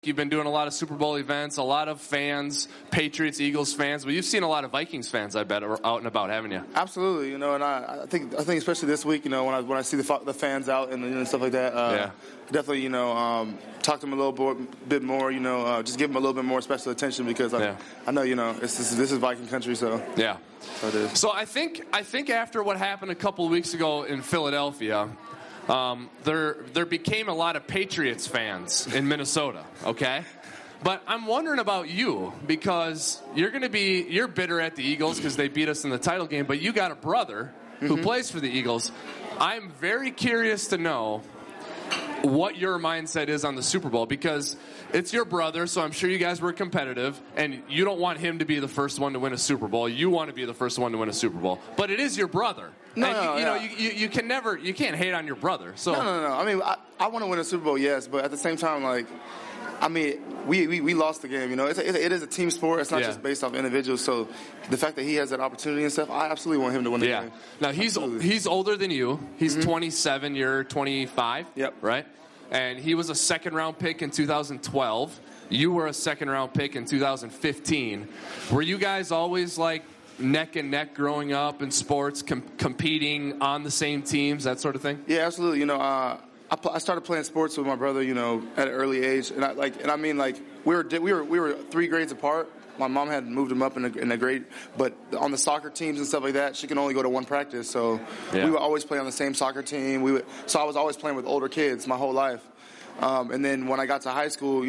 You've been doing a lot of Super Bowl events, a lot of fans, Patriots, Eagles fans, but you've seen a lot of Vikings fans, I bet, out and about, haven't you? Absolutely, and I think especially this week, when I see the fans out and stuff like that, definitely, talk to them a little bit more, just give them a little bit more special attention because I know, this is Viking country, so yeah. So it is. So I think after what happened a couple of weeks ago in Philadelphia. There became a lot of Patriots fans in Minnesota, okay? But I'm wondering about you because you're bitter at the Eagles because they beat us in the title game, but you got a brother who plays for the Eagles. I'm very curious to know what your mindset is on the Super Bowl because it's your brother, so I'm sure you guys were competitive, and you don't want him to be the first one to win a Super Bowl. You want to be the first one to win a Super Bowl. But it is your brother. You can't hate on your brother. So No. I mean, I want to win a Super Bowl, yes, but at the same time, we lost the game. It is a team sport. It's not just based off individuals. So the fact that he has that opportunity and stuff, I absolutely want him to win the game. Now he's older than you. He's 27. You're 25. Yep. Right. And he was a second-round pick in 2012. You were a second-round pick in 2015. Were you guys always like neck and neck growing up in sports, competing on the same teams, that sort of thing? Yeah, absolutely. I started playing sports with my brother, at an early age, we were 3 grades apart. My mom had moved him up in a grade, but on the soccer teams and stuff like that, she can only go to one practice. So we would always play on the same soccer team. So I was always playing with older kids my whole life. And then when I got to high school,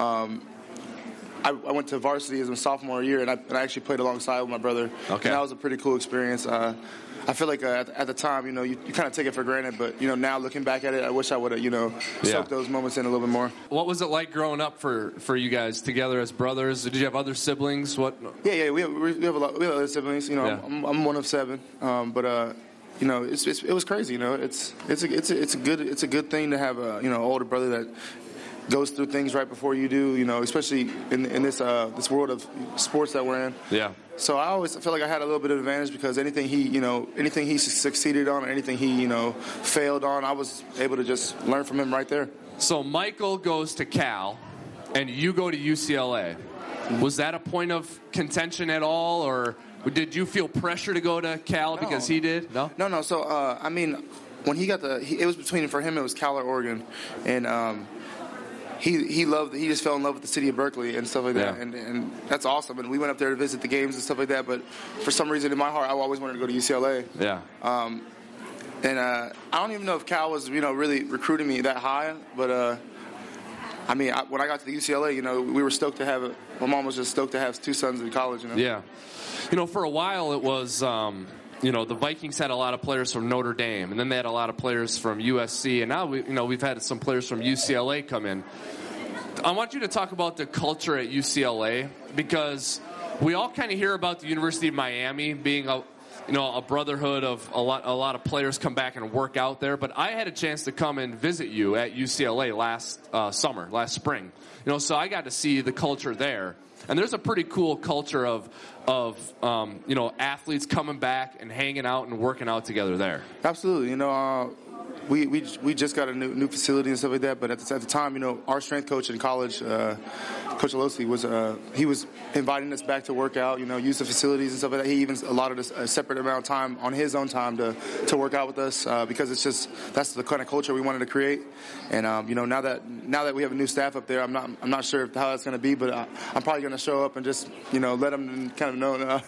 I went to varsity as a sophomore year, and I actually played alongside with my brother. Okay. And that was a pretty cool experience. I feel like at the time, you kind of take it for granted, but, now looking back at it, I wish I would have, soaked those moments in a little bit more. What was it like growing up for you guys together as brothers? Did you have other siblings? What? Yeah, we have a lot. We have other siblings. I'm one of 7, but it was crazy. It's a good thing to have a older brother that goes through things right before you do, especially in this world of sports that we're in. Yeah. So I always feel like I had a little bit of advantage because anything he succeeded on or anything he, failed on, I was able to just learn from him right there. So Michael goes to Cal, and you go to UCLA. Was that a point of contention at all, or did you feel pressure to go to Cal because he did? No? No. So, when he got it was for him, it was Cal or Oregon. And, He just fell in love with the city of Berkeley and stuff like that, and that's awesome. And we went up there to visit the games and stuff like that. But for some reason, in my heart, I always wanted to go to UCLA. Yeah. And I don't even know if Cal was really recruiting me that high, but when I got to the UCLA, we were stoked to have it. My mom was just stoked to have 2 sons in college. Yeah. For a while it was. The Vikings had a lot of players from Notre Dame, and then they had a lot of players from USC, and now we've had some players from UCLA come in. I want you to talk about the culture at UCLA because we all kind of hear about the University of Miami being a brotherhood of a lot of players come back and work out there. But I had a chance to come and visit you at UCLA last spring. So I got to see the culture there. And there's a pretty cool culture of athletes coming back and hanging out and working out together there. Absolutely. We just got a new facility and stuff like that. But at the time, our strength coach in college, Coach Alosi, was inviting us back to work out, use the facilities and stuff like that. He even allotted us a separate amount of time on his own time to work out with us because that's the kind of culture we wanted to create. And now that we have a new staff up there, I'm not sure how that's going to be, but I'm probably going to show up and just let them kind of know.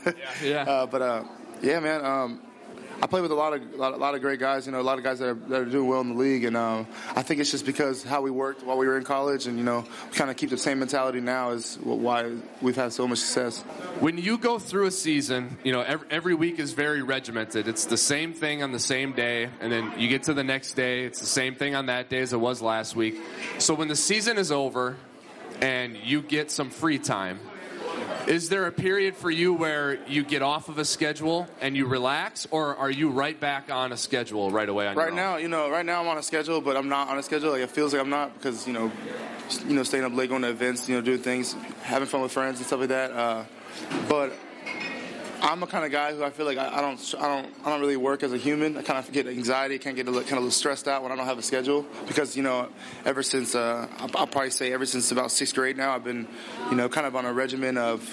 Yeah, man. I play with a lot of great guys, a lot of guys that are doing well in the league, and I think it's just because how we worked while we were in college, and we kind of keep the same mentality now is why we've had so much success. When you go through a season, every week is very regimented. It's the same thing on the same day, and then you get to the next day, it's the same thing on that day as it was last week. So when the season is over and you get some free time, is there a period for you where you get off of a schedule and you relax, or are you right back on a schedule right away? Right now I'm on a schedule, but I'm not on a schedule. Like it feels like I'm not because staying up late, going to events, doing things, having fun with friends and stuff like that. But I'm a kind of guy who I feel like I don't really work as a human. I kind of get anxiety, kind of get a little stressed out when I don't have a schedule because ever since I'll probably say ever since about 6th grade now I've been kind of on a regimen of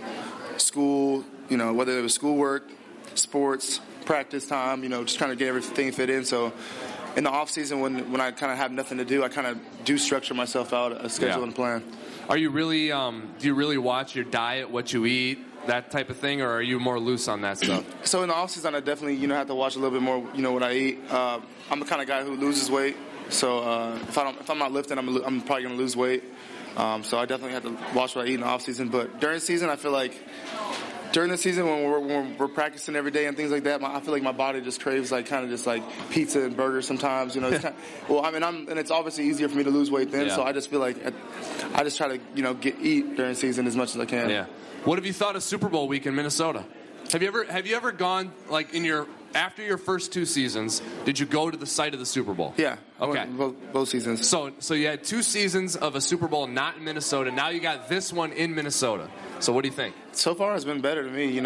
school, whether it was schoolwork, sports, practice time, just kind of get everything fit in. So in the off season when I kind of have nothing to do, I kind of do structure myself out a schedule and plan. Are you really do you really watch your diet, what you eat, that type of thing, or are you more loose on that stuff? So in the off season, I definitely have to watch a little bit more. What I eat. I'm the kind of guy who loses weight. So if I'm not lifting, I'm probably going to lose weight. So I definitely have to watch what I eat in the off season. But during the season, I feel like during the season when we're practicing every day and things like that, I feel like my body just craves kind of just pizza and burgers sometimes. It's and it's obviously easier for me to lose weight then. Yeah. So I just feel like I just try to eat during the season as much as I can. Yeah. What have you thought of Super Bowl week in Minnesota? Have you ever gone after your first 2 seasons? Did you go to the site of the Super Bowl? Yeah. Okay. Both seasons. So you had 2 seasons of a Super Bowl not in Minnesota. Now you got this one in Minnesota. So what do you think? So far, it's been better to me.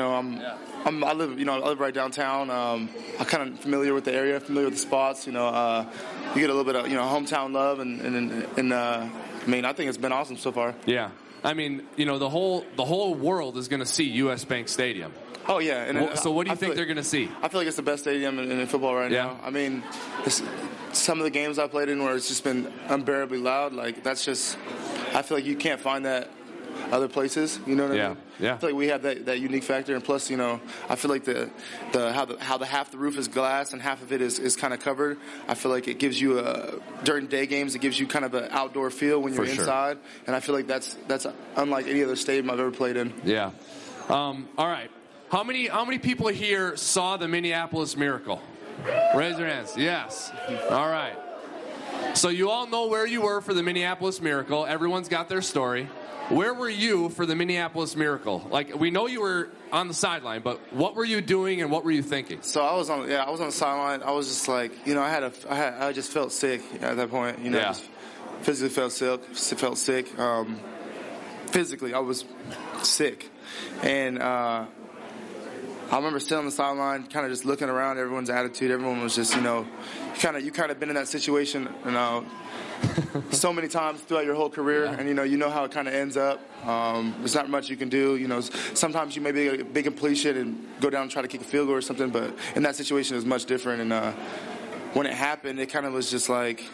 I live right downtown. I'm kind of familiar with the area, familiar with the spots. You get a little bit of hometown love, and I think it's been awesome so far. Yeah. I mean, the whole world is going to see U.S. Bank Stadium. Oh, yeah. So what do you think they're going to see? I feel like it's the best stadium in football right now. I mean, some of the games I played in where it's just been unbearably loud, that's just – I feel like you can't find that other places. You know what I mean? Yeah. I feel like we have that unique factor. And plus, I feel like how the half the roof is glass and half of it is kind of covered. I feel like it gives you during day games, it gives you kind of an outdoor feel when you're inside. And I feel like that's unlike any other stadium I've ever played in. Yeah. All right. How many people here saw the Minneapolis Miracle? Raise your hands. Yes. All right. So you all know where you were for the Minneapolis Miracle. Everyone's got their story. Where were you for the Minneapolis Miracle? We know you were on the sideline, but what were you doing and what were you thinking? So I was on the sideline. I was just I just felt sick at that point. Just physically felt sick. Physically, I was sick, and I remember sitting on the sideline, kind of just looking around, everyone's attitude. Everyone was just, you kind of been in that situation, so many times throughout your whole career, and you know how it kind of ends up. There's not much you can do. Sometimes you may be a big completion and go down and try to kick a field goal or something, but in that situation, it was much different. And when it happened, it kind of was just like.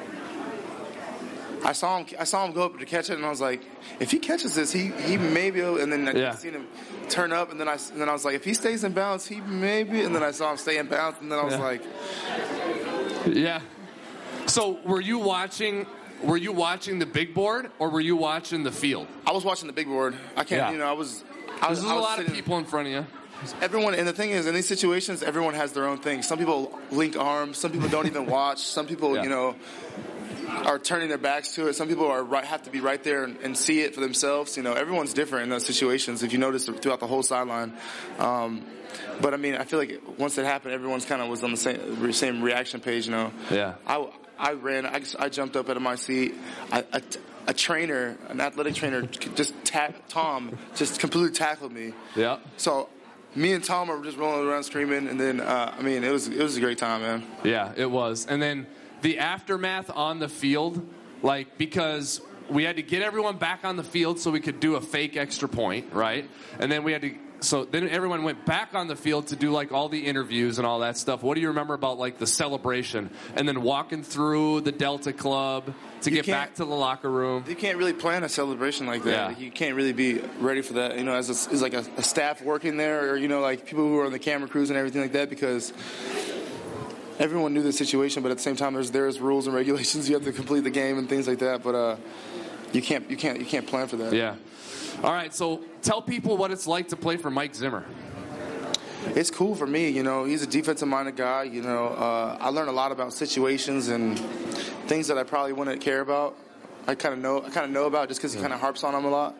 I saw him go up to catch it, and I was like, if he catches this, he may be able. And then I seen him turn up, and then I was like, if he stays in bounds, he may be. And then I saw him stay in bounds, and then I was like, yeah. So were you watching the big board, or were you watching the field? I was watching the big board. I can't. There's a lot of people in front of you. Everyone, and the thing is, in these situations, everyone has their own thing. Some people link arms. Some people don't even watch. Some people, are turning their backs to it. Some people have to be right there and see it for themselves. Everyone's different in those situations. If you notice throughout the whole sideline, but I feel like once it happened, everyone's kind of was on the same reaction page. Yeah. I ran. I jumped up out of my seat. A trainer, an athletic trainer, just Tom just completely tackled me. Yeah. So. Me and Tom were just rolling around screaming, and then it was a great time, man. Yeah, it was. And then the aftermath on the field, because we had to get everyone back on the field so we could do a fake extra point, right? And then then everyone went back on the field to do all the interviews and all that stuff. What do you remember about the celebration and then walking through the Delta Club to get back to the locker room? You can't really plan a celebration like that. Yeah. You can't really be ready for that, as a staff working there, or people who are on the camera crews and everything like that, because everyone knew the situation, but at the same time there's rules and regulations. You have to complete the game and things like that, but you can't plan for that. Yeah. All right, so tell people what it's like to play for Mike Zimmer. It's cool for me, He's a defensive-minded guy. I learned a lot about situations and things that I probably wouldn't care about. I kind of know about just because he kind of harps on them a lot.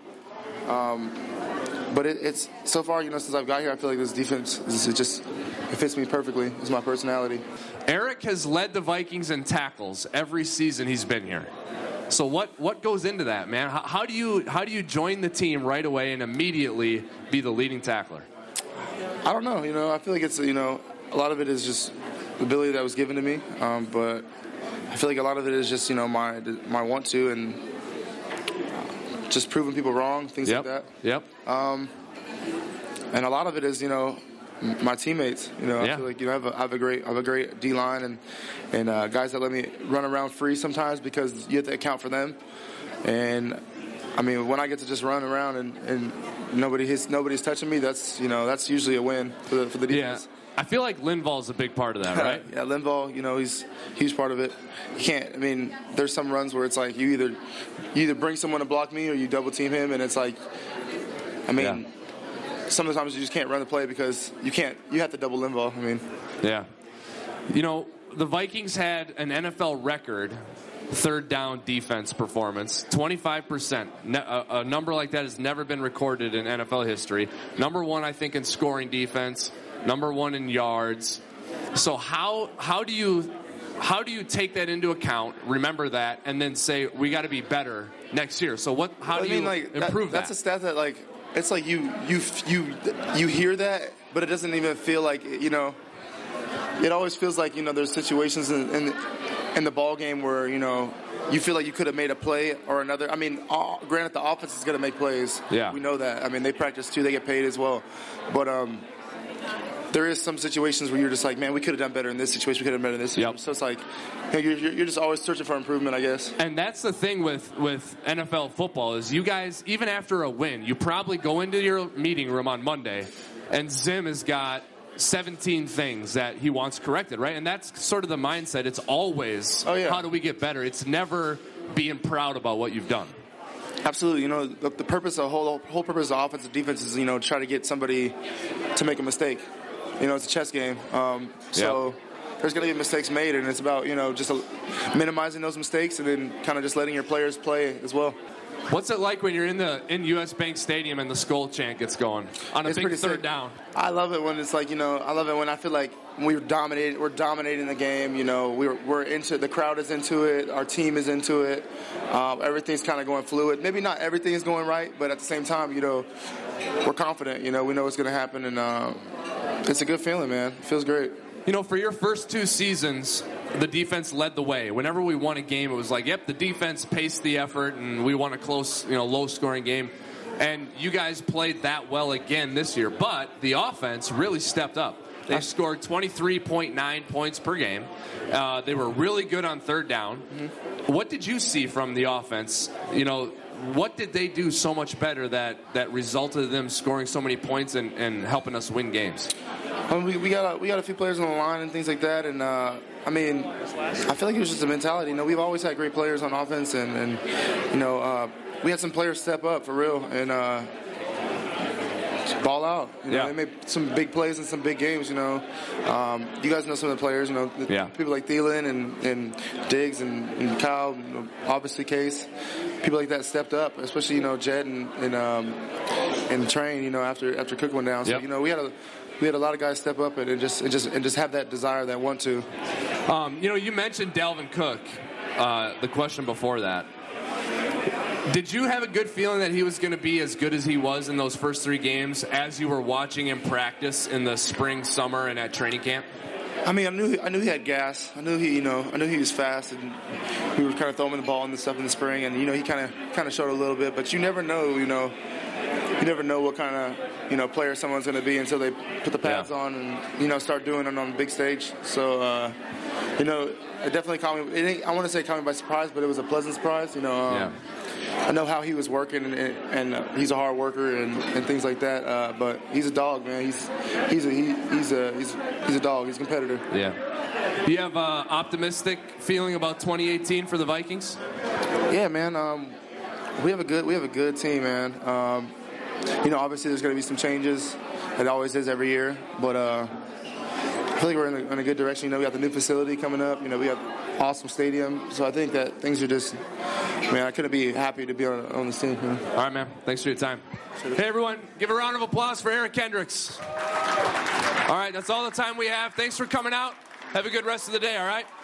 But it's so far, since I've got here, I feel like this defense it fits me perfectly. It's my personality. Eric has led the Vikings in tackles every season he's been here. So what goes into that, man? How do you join the team right away and immediately be the leading tackler? I don't know. I feel like it's a lot of it is just the ability that was given to me, but I feel like a lot of it is just my want to and just proving people wrong, things like that. Yep. And a lot of it is my teammates. I feel like I have a great D line and guys that let me run around free sometimes because you have to account for them. And I mean, when I get to just run around and nobody's touching me, that's usually a win for the defense. Yeah. I feel like Linval's a big part of that, right? Yeah, Linval, he's part of it. You can't. I mean, there's some runs where it's like you either bring someone to block me or you double team him, and it's like, I mean, sometimes you just can't run the play because you can't. You have to double Linval. I mean, yeah. The Vikings had an NFL record third down defense performance, 25%. A number like that has never been recorded in NFL history. Number one, I think, in scoring defense. Number one in yards. So how do you take that into account? Remember that, and then say we got to be better next year. So how do you improve that? That's a stat that it's like you hear that, but it doesn't even feel like It always feels like there's situations in the ball game where you feel like you could have made a play or another. I mean, granted, the offense is going to make plays. Yeah, we know that. I mean, they practice too; they get paid as well. But there is some situations where you're just like, man, we could have done better in this situation. We could have done better in this situation. Yep. So it's like you're just always searching for improvement, I guess. And that's the thing with NFL football is you guys, even after a win, you probably go into your meeting room on Monday, and Zim has got 17 things that he wants corrected, right? And that's sort of the mindset. It's always, how do we get better? It's never being proud about what you've done. Absolutely. The purpose, the whole purpose of offensive defense is, try to get somebody to make a mistake. It's a chess game. So there's going to be mistakes made, and it's about, just minimizing those mistakes and then kind of just letting your players play as well. What's it like when you're in US Bank Stadium and the skull chant gets going on a big third down? I love it when it's like, I love it when I feel like we're dominating the game. We're into it. The crowd is into it. Our team is into it. Everything's kind of going fluid. Maybe not everything is going right, but at the same time, we're confident. We know what's going to happen, and it's a good feeling, man. It feels great. For your first two seasons, the defense led the way. Whenever we won a game, it was like, yep, the defense paced the effort, and we won a close, low-scoring game. And you guys played that well again this year. But the offense really stepped up. They scored 23.9 points per game. They were really good on third down. Mm-hmm. What did you see from the offense? What did they do so much better that resulted in them scoring so many points and helping us win games? We got a few players on the line and things like that, and I feel like it was just a mentality. We've always had great players on offense, and we had some players step up for real and ball out. They made some big plays in some big games. You guys know some of the players. People like Thielen and Diggs and Kyle, obviously Case. People like that stepped up, especially Jed and Train. After Cook went down, so we had a lot of guys step up and just have that desire, that want to. You mentioned Dalvin Cook. The question before that. Did you have a good feeling that he was going to be as good as he was in those first three games as you were watching him practice in the spring, summer, and at training camp? I knew he had gas. I knew he was fast, and we were kind of throwing the ball and stuff in the spring, and he kind of showed a little bit. But you never know, you never know what kind of player someone's going to be until they put the pads on and start doing it on the big stage. So it definitely caught me. I want to say caught me by surprise, but it was a pleasant surprise. I know how he was working, and he's a hard worker and things like that. But he's a dog, man. He's a dog. He's a competitor. Yeah. Do you have an optimistic feeling about 2018 for the Vikings? Yeah, man. We have a good team, man. Obviously there's going to be some changes. It always is every year, but I feel like we're in a good direction. We got the new facility coming up. We got awesome stadium. So I think that things are just, I couldn't be happy to be on this team. All right, man. Thanks for your time. Hey, everyone, give a round of applause for Eric Kendricks. All right, that's all the time we have. Thanks for coming out. Have a good rest of the day, all right?